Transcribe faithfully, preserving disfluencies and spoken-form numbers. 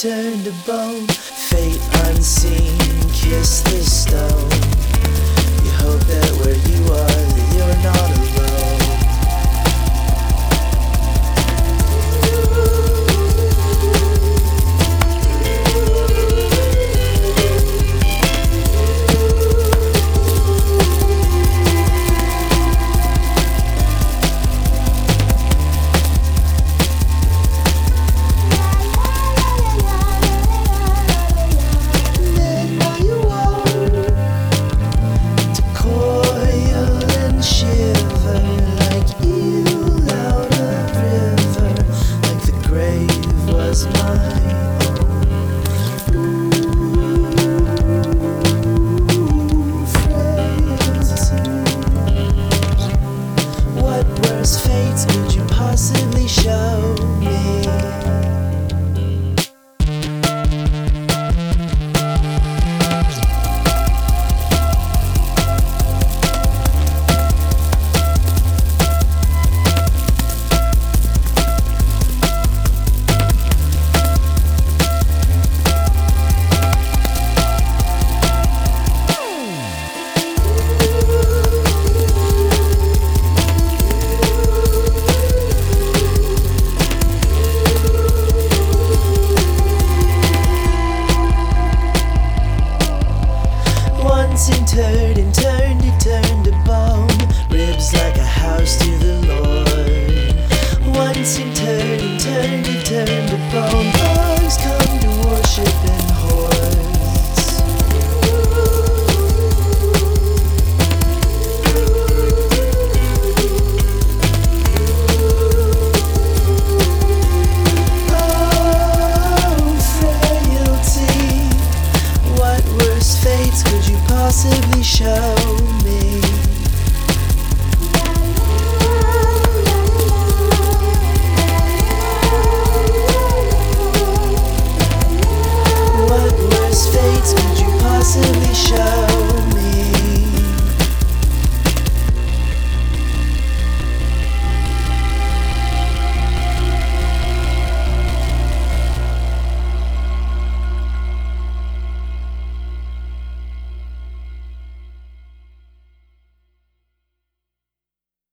turned to bone. Fate unseen, kiss the stone. You hope that where you are, that you're not alone. Fates could you possibly show me? Once interred and turned, it turned to bone. Ribs like a house to the Lord. Once interred and turned, it turned to bone. Bugs come to worship in hordes. Oh, frailty. What worse fates could you possibly show?